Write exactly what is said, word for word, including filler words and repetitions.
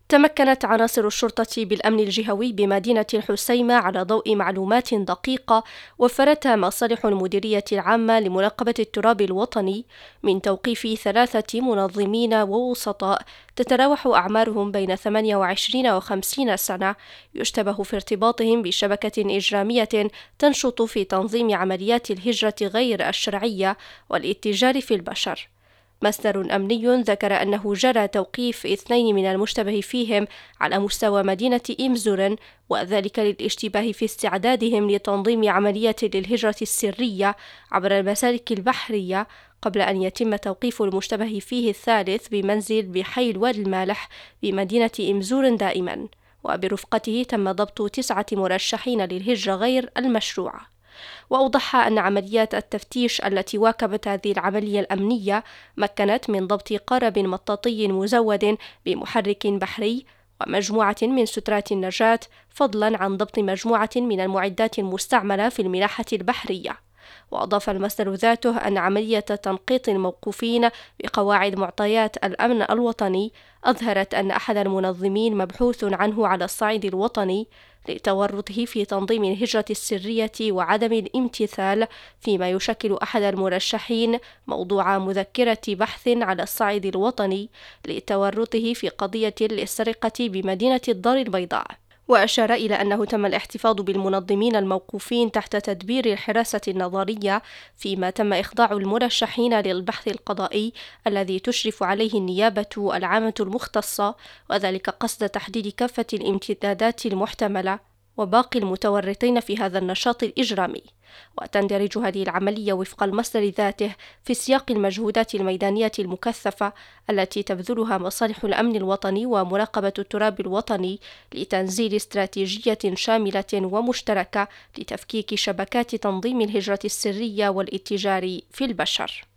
تمكنت عناصر الشرطة بالأمن الجهوي بمدينة الحسيمة على ضوء معلومات دقيقة وفرتها مصالح المديرية العامة لمراقبة التراب الوطني من توقيف ثلاثة منظمين ووسطاء تتراوح أعمارهم بين ثمانية وعشرين وخمسين سنة، يشتبه في ارتباطهم بشبكة إجرامية تنشط في تنظيم عمليات الهجرة غير الشرعية والاتجار في البشر. مصدر أمني ذكر أنه جرى توقيف اثنين من المشتبه فيهم على مستوى مدينة إمزورن، وذلك للاشتباه في استعدادهم لتنظيم عملية للهجرة السرية عبر المسالك البحرية، قبل أن يتم توقيف المشتبه فيه الثالث بمنزل بحي الوادي المالح بمدينة إمزورن دائما. وبرفقته تم ضبط تسعة مرشحين للهجرة غير المشروعة. وأوضح أن عمليات التفتيش التي واكبت هذه العملية الأمنية مكنت من ضبط قارب مطاطي مزود بمحرك بحري ومجموعة من سترات النجاة، فضلا عن ضبط مجموعة من المعدات المستعملة في الملاحة البحرية. وأضاف المصدر ذاته أن عملية تنقيط الموقوفين بقواعد معطيات الأمن الوطني أظهرت أن أحد المنظمين مبحوث عنه على الصعيد الوطني لتورطه في تنظيم الهجرة السرية وعدم الامتثال، فيما يشكل أحد المرشحين موضوع مذكرة بحث على الصعيد الوطني لتورطه في قضية للسرقة بمدينة الدار البيضاء. وأشار إلى أنه تم الاحتفاظ بالمنظمين الموقوفين تحت تدبير الحراسة النظرية، فيما تم إخضاع المرشحين للبحث القضائي الذي تشرف عليه النيابة العامة المختصة، وذلك قصد تحديد كافة الامتدادات المحتملة وباقي المتورطين في هذا النشاط الإجرامي. وتندرج هذه العملية وفق المصدر ذاته في سياق المجهودات الميدانية المكثفة التي تبذلها مصالح الأمن الوطني ومراقبة التراب الوطني لتنزيل استراتيجية شاملة ومشتركة لتفكيك شبكات تنظيم الهجرة السرية والاتجار في البشر.